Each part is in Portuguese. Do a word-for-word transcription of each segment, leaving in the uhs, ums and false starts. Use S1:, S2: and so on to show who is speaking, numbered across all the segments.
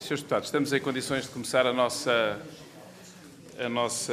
S1: senhores Deputados, estamos em condições de começar a nossa, a nossa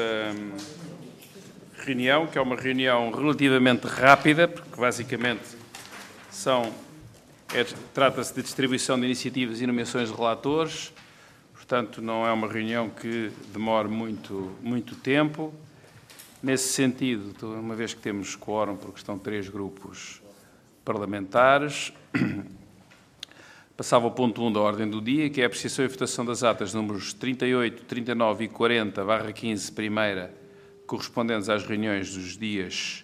S1: reunião, que é uma reunião relativamente rápida, porque basicamente são, é, trata-se de distribuição de iniciativas e nomeações de relatores, portanto não é uma reunião que demore muito, muito tempo. Nesse sentido, uma vez que temos quórum, porque estão três grupos parlamentares, passava ao ponto um da ordem do dia, que é a apreciação e votação das atas números trinta e oito, trinta e nove e quarenta barra quinze, primeira, correspondentes às reuniões dos dias...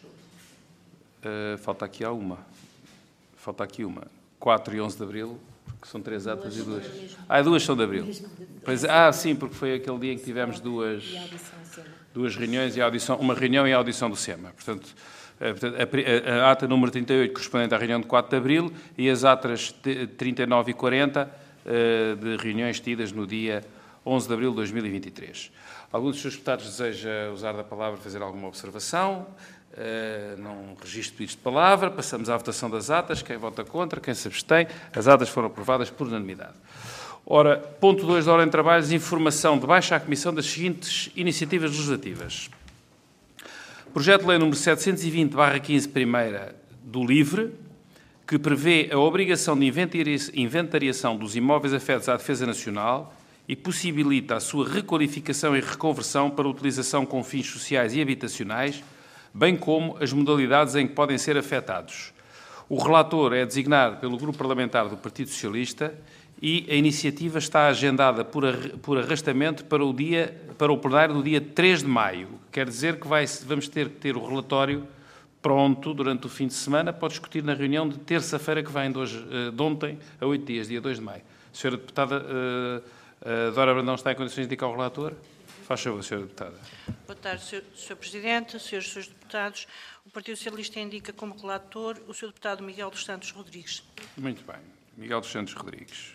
S1: Uh, falta aqui alguma. Falta aqui uma. quatro e onze de abril, porque são três atas e duas... Ah, duas são de abril. Pois, ah, sim, porque foi aquele dia em que tivemos duas, duas reuniões, e a audição, uma reunião e a audição do SEMA. Portanto, a, a, a ata número trinta e oito, correspondente à reunião de quatro de abril, e as atas trinta e nove e quarenta, uh, de reuniões tidas no dia onze de abril de dois mil e vinte e três. Algum dos senhores deputados deseja usar da palavra para fazer alguma observação? Uh, não registro pedidos de palavra. Passamos à votação das atas. Quem vota contra, quem se abstém. As atas foram aprovadas por unanimidade. Ora, ponto dois da ordem de trabalhos, informação de baixa à Comissão das seguintes iniciativas legislativas. Projeto de Lei número setecentos e vinte barra quinze, primeira, do LIVRE, que prevê a obrigação de inventariação dos imóveis afetos à defesa nacional e possibilita a sua requalificação e reconversão para utilização com fins sociais e habitacionais, bem como as modalidades em que podem ser afetados. O relator é designado pelo Grupo Parlamentar do Partido Socialista e a iniciativa está agendada por, por arrastamento para o, dia, para o plenário do dia três de maio. Quer dizer que vai, vamos ter que ter o relatório pronto durante o fim de semana para discutir na reunião de terça-feira que vem de, hoje, de ontem a oito dias, dia dois de maio. A senhora Deputada uh, uh, Dora Brandão está em condições de indicar o relator? Faz favor, senhora Deputada.
S2: Boa tarde, senhor Presidente, senhores e senhores Deputados. O Partido Socialista indica como relator o senhor Deputado Miguel dos Santos Rodrigues.
S1: Muito bem. Miguel dos Santos Rodrigues.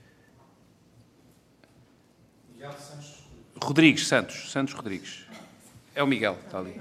S1: Miguel Santos Rodrigues, Santos. Santos Rodrigues. É o Miguel, está ali.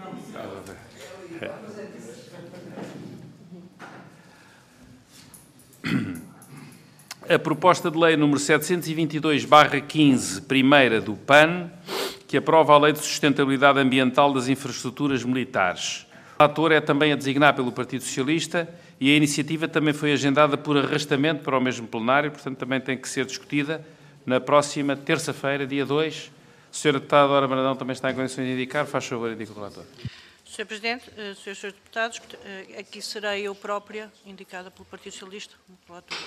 S1: É. A proposta de lei número setecentos e vinte e dois barra quinze, primeira do P A N, que aprova a Lei de Sustentabilidade Ambiental das Infraestruturas Militares. O relator é também a designar pelo Partido Socialista e a iniciativa também foi agendada por arrastamento para o mesmo plenário, portanto também tem que ser discutida na próxima terça-feira, dia dois. A senhora Deputada Dora Brandão também está em condições de indicar. Faz favor, indique o relator.
S2: senhor Presidente, senhores e senhores Deputados, aqui serei eu própria indicada pelo Partido Socialista como relator.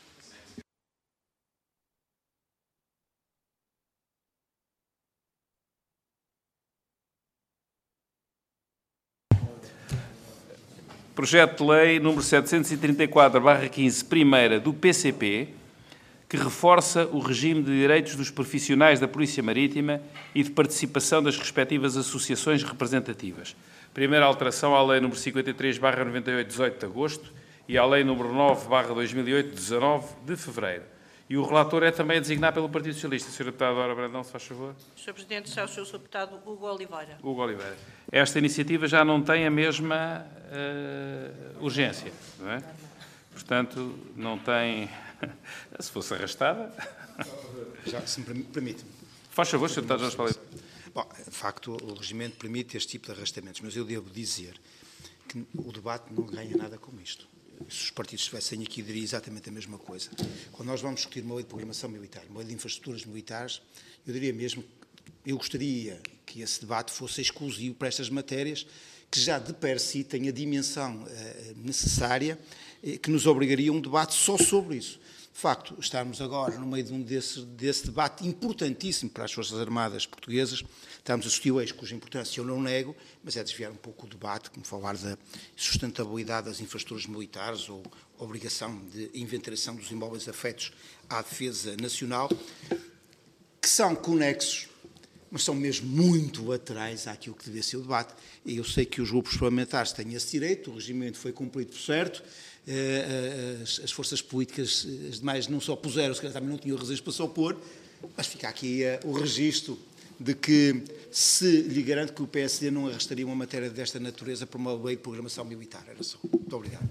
S1: Projeto de Lei número setecentos e trinta e quatro barra quinze, primeira, do P C P, que reforça o regime de direitos dos profissionais da Polícia Marítima e de participação das respectivas associações representativas. Primeira alteração à Lei número cinquenta e três barra noventa e oito, dezoito de agosto, e à Lei número nove barra dois mil e oito, dezanove de fevereiro. E o relator é também a designar pelo Partido Socialista. senhora Deputada Dora Brandão, se faz favor.
S2: senhor Presidente, será o senhor Deputado Hugo Oliveira.
S1: Hugo Oliveira. Esta iniciativa já não tem a mesma uh, urgência, não é? Portanto, não tem... Se fosse arrastada...
S3: Já, se me permite.
S1: Faz favor, senhor Deputado Jorge Palheiro.
S3: Bom, de facto, o regimento permite este tipo de arrastamentos, mas eu devo dizer que o debate não ganha nada com isto. Se os partidos estivessem aqui, diria exatamente a mesma coisa. Quando nós vamos discutir uma lei de programação militar, uma lei de infraestruturas militares, eu diria mesmo, eu gostaria que esse debate fosse exclusivo para estas matérias, que já de per si têm a dimensão eh, necessária, eh, que nos obrigaria a um debate só sobre isso. De facto, estarmos agora no meio de um desse, desse debate importantíssimo para as Forças Armadas Portuguesas, estamos a assistir o eixo cuja importância eu não nego, mas é desviar um pouco o debate, como falar da sustentabilidade das infraestruturas militares ou obrigação de inventariação dos imóveis afetos à defesa nacional, que são conexos, mas são mesmo muito laterais àquilo que devia ser o debate. E eu sei que os grupos parlamentares têm esse direito, o regimento foi cumprido por certo, as, as forças políticas, as demais, não só puseram, se calhar também não tinham razões para se opor, mas fica aqui uh, o registro de que se lhe garanto que o P S D não arrastaria uma matéria desta natureza para uma lei de programação militar. Era só. Muito obrigado.
S1: Muito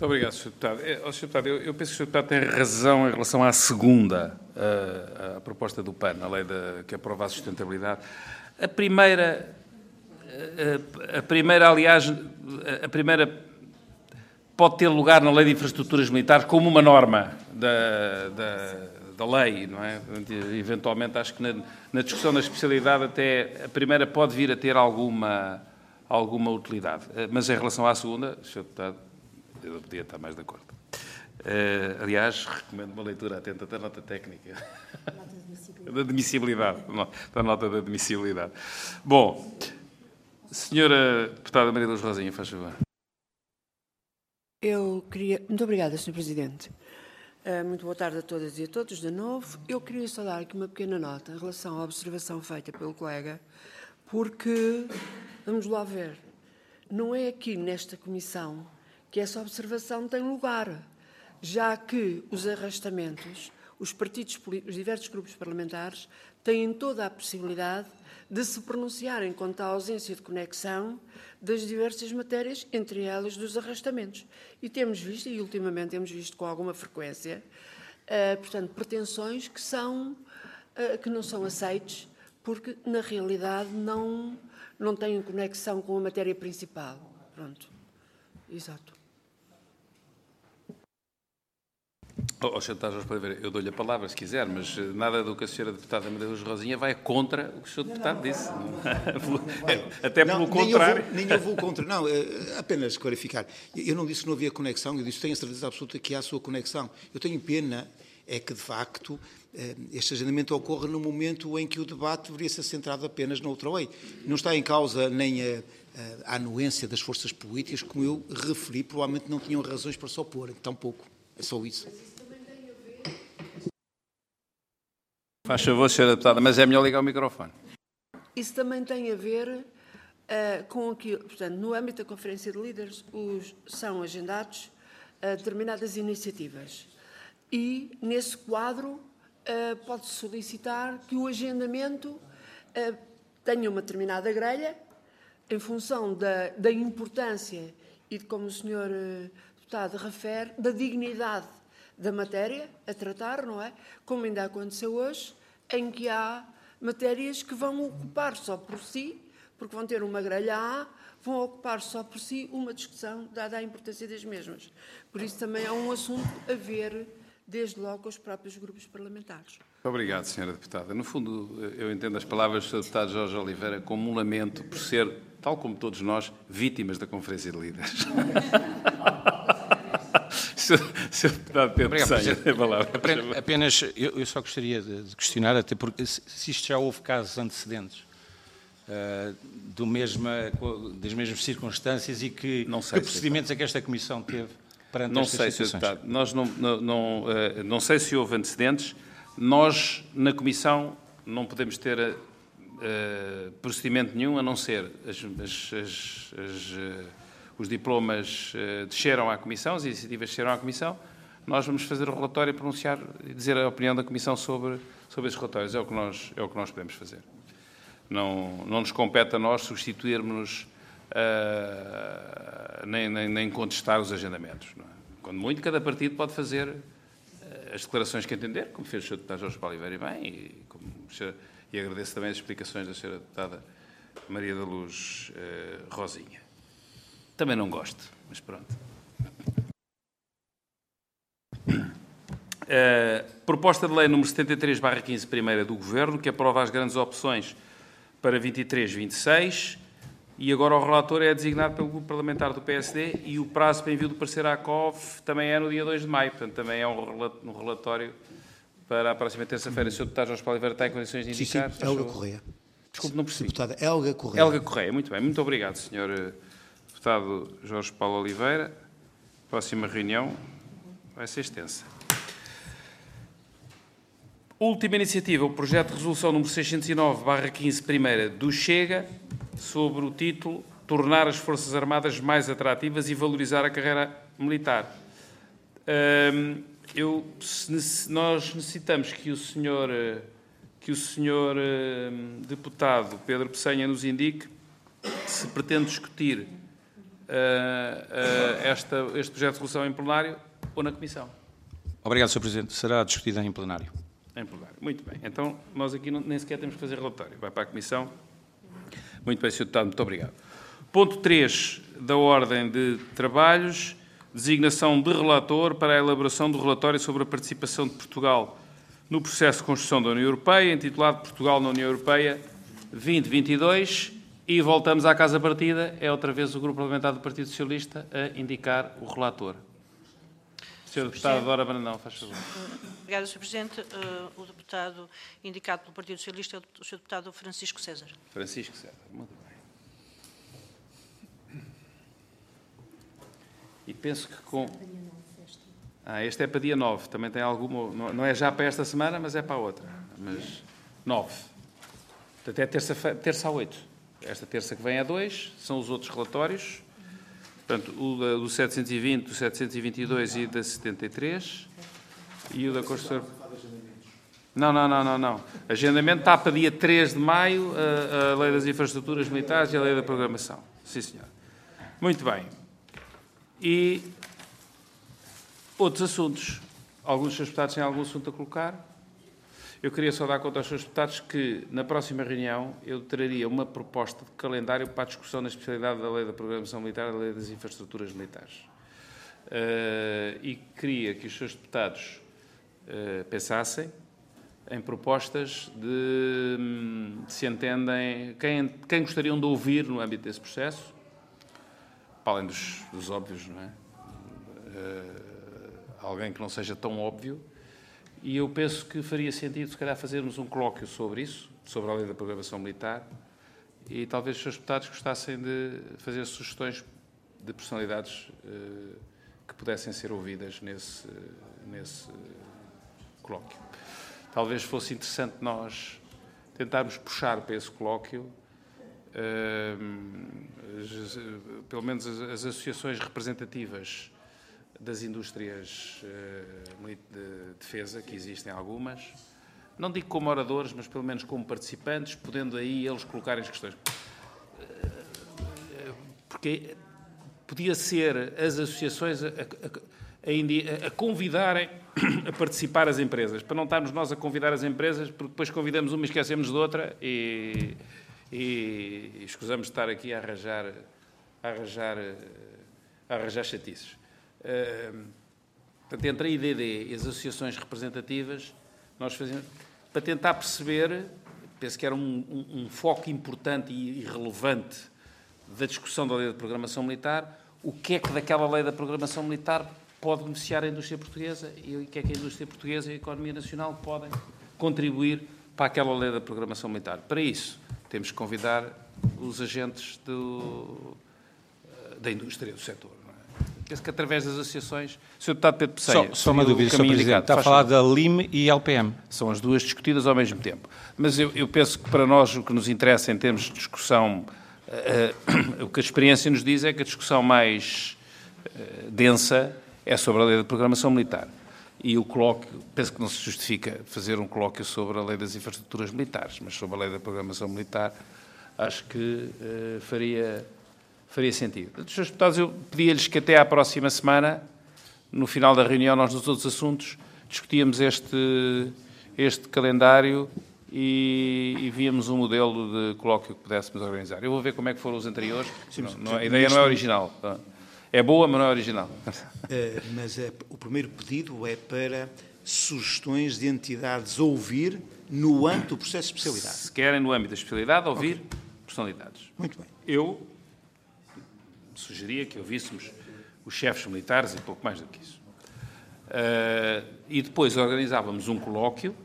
S1: Muito obrigado, senhor Deputado. É, oh, senhor Deputado, eu, eu penso que o senhor Deputado tem razão em relação à segunda, a, a proposta do P A N, a lei da, que aprova a sustentabilidade. A primeira, a, a primeira, aliás, a primeira pode ter lugar na lei de infraestruturas militares como uma norma da, da, da lei, não é? Eventualmente, acho que na, na discussão da especialidade até a primeira pode vir a ter alguma, alguma utilidade. Mas em relação à segunda, senhor Deputado, eu podia estar mais de acordo. Uh, aliás, recomendo uma leitura atenta da nota técnica. Da admissibilidade. Da nota de admissibilidade. Bom, senhora Deputada Maria Luz Rosinha, faz favor.
S4: Eu queria... Muito obrigada, senhor Presidente. Uh, muito boa tarde a todas e a todos, de novo. Eu queria só dar aqui uma pequena nota em relação à observação feita pelo colega, porque, vamos lá ver, não é aqui nesta comissão que essa observação tem lugar, já que os arrastamentos, os partidos, os diversos grupos parlamentares, têm toda a possibilidade de se pronunciarem quanto à ausência de conexão das diversas matérias, entre elas dos arrastamentos. E temos visto, e ultimamente temos visto com alguma frequência, uh, portanto, pretensões que, são, uh, que não são aceites, porque, na realidade, não, não têm conexão com a matéria principal. Pronto. Exato.
S1: Oh, senhor Deputado Jorge Paiva, eu dou-lhe a palavra se quiser, mas nada do que a senhora Deputada Maria Luz Rosinha vai contra o que o senhor Deputado disse. Até pelo
S3: não,
S1: contrário.
S3: Nem eu vou contra, não, apenas clarificar. Eu não disse que não havia conexão, eu disse que tenho a certeza absoluta que há a sua conexão. Eu tenho pena, é que de facto este agendamento ocorre no momento em que o debate deveria ser centrado apenas na outra lei. Não está em causa nem a, a, a anuência das forças políticas, como eu referi, provavelmente não tinham razões para se oporem, tampouco. É só isso.
S1: Faz favor, senhora Deputada, mas é melhor ligar o microfone.
S4: Isso também tem a ver uh, com aquilo, portanto, no âmbito da Conferência de Líderes, os, são agendados uh, determinadas iniciativas. E, nesse quadro, uh, pode-se solicitar que o agendamento uh, tenha uma determinada grelha, em função da, da importância e de como o senhor uh, Deputado refere, da dignidade da matéria a tratar, não é? Como ainda aconteceu hoje, em que há matérias que vão ocupar só por si, porque vão ter uma grelha A, vão ocupar só por si uma discussão, dada a importância das mesmas. Por isso também é um assunto a ver, desde logo, com os próprios grupos parlamentares.
S1: Obrigado, senhora Deputada. No fundo, eu entendo as palavras do senhor Deputado Jorge Oliveira como um lamento por ser, tal como todos nós, vítimas da Conferência de Líderes. senhor Deputado Pedro Peçanha, a palavra.
S5: Apenas, eu, eu só gostaria de questionar, até porque se, se isto já houve casos antecedentes, uh, do mesma, das mesmas circunstâncias e que,
S1: não sei,
S5: que procedimentos é que esta Comissão teve perante
S1: não
S5: estas
S1: sei,
S5: situações?
S1: senhor Deputado, nós não, não, não, uh, não sei se houve antecedentes. Nós, na Comissão, não podemos ter uh, procedimento nenhum, a não ser as, as, as, as, uh, os diplomas uh, desceram à Comissão, as iniciativas desceram à Comissão. Nós vamos fazer o relatório e pronunciar e dizer a opinião da Comissão sobre, sobre esses relatórios. É o que nós, é o que nós podemos fazer. Não, não nos compete a nós substituirmos, uh, nem, nem, nem contestar os agendamentos. Não é? Quando muito, cada partido pode fazer uh, as declarações que entender, como fez o senhor Deputado Jorge Oliveira e bem, e, como, e agradeço também as explicações da senhora Deputada Maria da Luz uh, Rosinha. Também não gosto, mas pronto. Uh, proposta de lei número setenta e três barra quinze, primeira do Governo, que aprova as grandes opções para vinte e três, vinte e seis, e agora o relator é designado pelo Grupo Parlamentar do P S D e o prazo para envio do parecer à C O V também é no dia dois de maio, portanto também é um relatório para a próxima terça-feira. O senhor Deputado Jorge Oliveira está em condições de indicar?
S3: Sim, sim, Helga Correia.
S1: Desculpe, não percebi.
S3: Deputada Helga Correia.
S1: Helga Correia, muito bem. Muito obrigado, senhor Deputado Jorge Paulo Oliveira. Próxima reunião vai ser extensa. Última iniciativa, o projeto de resolução número seiscentos e nove barra quinze, primeira do Chega, sobre o título Tornar as Forças Armadas mais atrativas e valorizar a carreira militar. Um, eu, se, nós necessitamos que o senhor, que o senhor um, deputado Pedro Peçanha nos indique se pretende discutir uh, esta, este projeto de resolução em plenário ou na Comissão.
S5: Obrigado, senhor Presidente. Será discutido em plenário.
S1: Em plenário. Muito bem. Então, nós aqui não, nem sequer temos que fazer relatório. Vai para a Comissão. Muito bem, senhor Deputado. Muito obrigado. Ponto três da ordem de trabalhos. Designação de relator para a elaboração do relatório sobre a participação de Portugal no processo de construção da União Europeia, intitulado Portugal na União Europeia vinte vinte e dois. E voltamos à casa partida. É outra vez o Grupo Parlamentar do Partido Socialista a indicar o relator. senhor Deputado Dora Brandão, faz favor.
S2: Obrigada, senhor Presidente. Uh, o deputado indicado pelo Partido Socialista é o senhor Deputado Francisco César.
S1: Francisco César, muito bem. E penso que com... Ah, este é para dia nove, também tem alguma... Não é já para esta semana, mas é para a outra. Mas nove. Portanto, é terça, terça a oito. Esta terça que vem é dois, são os outros relatórios. Portanto, o da, do setecentos e vinte, do setecentos e vinte e dois e da setenta e três. E o da Constituição... Não, não, não, não, não. Agendamento está para dia três de maio, a, a Lei das Infraestruturas Militares e a Lei da Programação. Sim, senhor. Muito bem. E outros assuntos. Alguns dos senhores deputados têm algum assunto a colocar? Eu queria só dar conta aos senhores deputados que, na próxima reunião, eu traria uma proposta de calendário para a discussão na especialidade da Lei da Programação Militar e da Lei das Infraestruturas Militares. Uh, e queria que os senhores deputados uh, pensassem em propostas de, de se entendem, quem, quem gostariam de ouvir no âmbito desse processo, para além dos, dos óbvios, não é? Uh, alguém que não seja tão óbvio, e eu penso que faria sentido, se calhar, fazermos um colóquio sobre isso, sobre a Lei da Programação Militar, e talvez os senhores deputados gostassem de fazer sugestões de personalidades uh, que pudessem ser ouvidas nesse, nesse colóquio. Talvez fosse interessante nós tentarmos puxar para esse colóquio Uh, pelo menos as, as associações representativas das indústrias uh, de defesa, que existem algumas, não digo como oradores, mas pelo menos como participantes, podendo aí eles colocarem as questões. Uh, porque podia ser as associações a, a, a, a convidarem a participar as empresas, para não estarmos nós a convidar as empresas, porque depois convidamos uma e esquecemos de outra e... E, e escusamos de estar aqui a arranjar, a arranjar, a arranjar chatices. Uh, portanto, entre a I D D e as associações representativas, nós fazemos, para tentar perceber, penso que era um, um, um foco importante e relevante da discussão da Lei da Programação Militar, o que é que daquela Lei da Programação Militar pode beneficiar a indústria portuguesa e o que é que a indústria portuguesa e a economia nacional podem contribuir para aquela Lei da Programação Militar. Para isso, temos que convidar os agentes do, da indústria, do setor. Não é? Penso que através das associações... senhor Deputado Pedro Pesseia...
S5: Só, só uma dúvida, senhor Presidente. Está a falar da L I M e L P M.
S1: São as duas discutidas ao mesmo tempo. Mas eu, eu penso que para nós o que nos interessa em termos de discussão, uh, uh, o que a experiência nos diz é que a discussão mais uh, densa é sobre a Lei da Programação Militar. E o colóquio, penso que não se justifica fazer um colóquio sobre a Lei das Infraestruturas Militares, mas sobre a Lei da Programação Militar, acho que uh, faria, faria sentido. Dos senhores deputados, eu pedia-lhes que até à próxima semana, no final da reunião, nós nos outros assuntos, discutíamos este, este calendário e, e víamos um modelo de colóquio que pudéssemos organizar. Eu vou ver como é que foram os anteriores. Sim, não, não, a ideia não é original. É boa, mas não é original.
S3: Uh, mas uh, o primeiro pedido é para sugestões de entidades a ouvir no âmbito do processo de especialidade.
S1: Se querem, no âmbito da especialidade, ouvir okay. personalidades.
S3: Muito bem.
S1: Eu sugeria que ouvíssemos os chefes militares e pouco mais do que isso. Uh, e depois organizávamos um colóquio.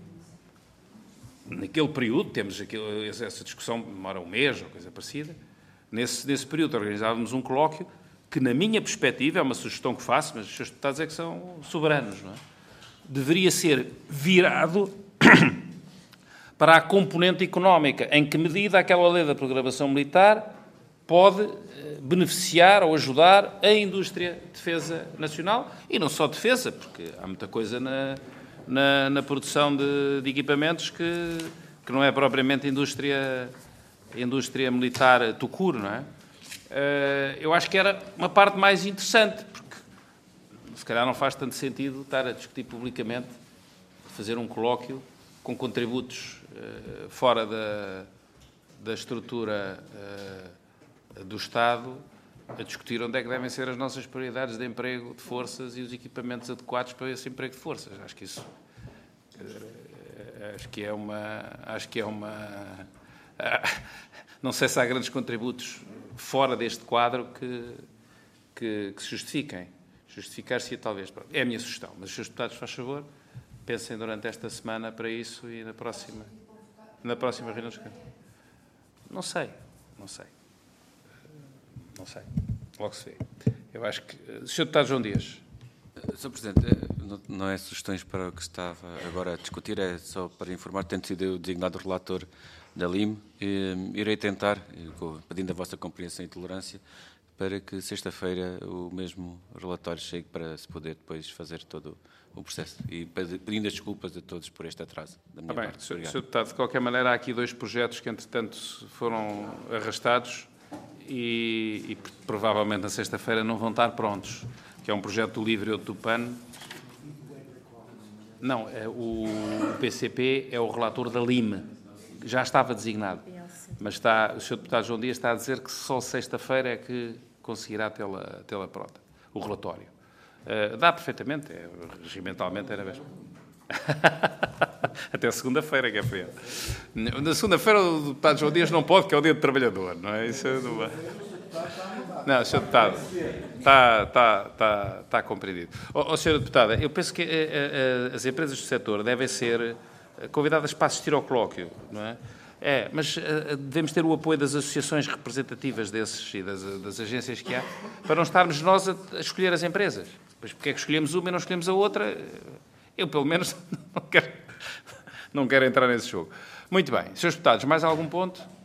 S1: Naquele período, temos aquele, essa discussão, demora um mês ou coisa parecida. Nesse, nesse período organizávamos um colóquio que, na minha perspectiva, é uma sugestão que faço, mas os senhores deputados é que são soberanos, não é? Deveria ser virado para a componente económica. Em que medida aquela Lei da Programação Militar pode beneficiar ou ajudar a indústria de defesa nacional, e não só de defesa, porque há muita coisa na, na, na produção de, de equipamentos que, que não é propriamente indústria, indústria militar tucur, não é? eu acho que era uma parte mais interessante, porque se calhar não faz tanto sentido estar a discutir publicamente, fazer um colóquio com contributos fora da, da estrutura do Estado, a discutir onde é que devem ser as nossas prioridades de emprego de forças e os equipamentos adequados para esse emprego de forças. Acho que isso acho que é uma acho que é uma não sei se há grandes contributos fora deste quadro que que, que se justifiquem. Justificar-se talvez. É a minha sugestão, mas os senhores deputados, faz favor, pensem durante esta semana para isso e na próxima na próxima reunião dos Não sei, não sei. Não sei. Logo se vê. Eu acho que... senhor Deputado João Dias.
S6: senhor Presidente, não é sugestões para o que estava agora a discutir, é só para informar, tendo sido o designado relator da L I M, irei tentar, pedindo a vossa compreensão e tolerância, para que sexta-feira o mesmo relatório chegue para se poder depois fazer todo o processo. E pedindo as desculpas a todos por este atraso da minha
S1: ah, bem,
S6: parte.
S1: senhor Deputado, de qualquer maneira, há aqui dois projetos que, entretanto, foram arrastados e, e provavelmente na sexta-feira não vão estar prontos, que é um projeto do Livre e outro do P A N. Não, é o P C P é o relator da L I M, já estava designado, mas está, o senhor Deputado João Dias está a dizer que só sexta-feira é que conseguirá tê-la tê-la pronta, o relatório. Uh, dá perfeitamente, é, regimentalmente era mesmo. Até segunda-feira, que é feio. Na segunda-feira o deputado João Dias não pode, que é o dia do trabalhador, não é? Isso é do... Não, senhor Deputado, está, está, está, está compreendido. Ó, oh, senhora Deputada, eu penso que uh, uh, as empresas do setor devem ser convidadas para assistir ao colóquio, não é? É, mas uh, devemos ter o apoio das associações representativas desses e das, das agências que há, para não estarmos nós a, a escolher as empresas. Pois porque é que escolhemos uma e não escolhemos a outra? Eu, pelo menos, não quero, não quero entrar nesse jogo. Muito bem. senhores Deputados, mais algum ponto?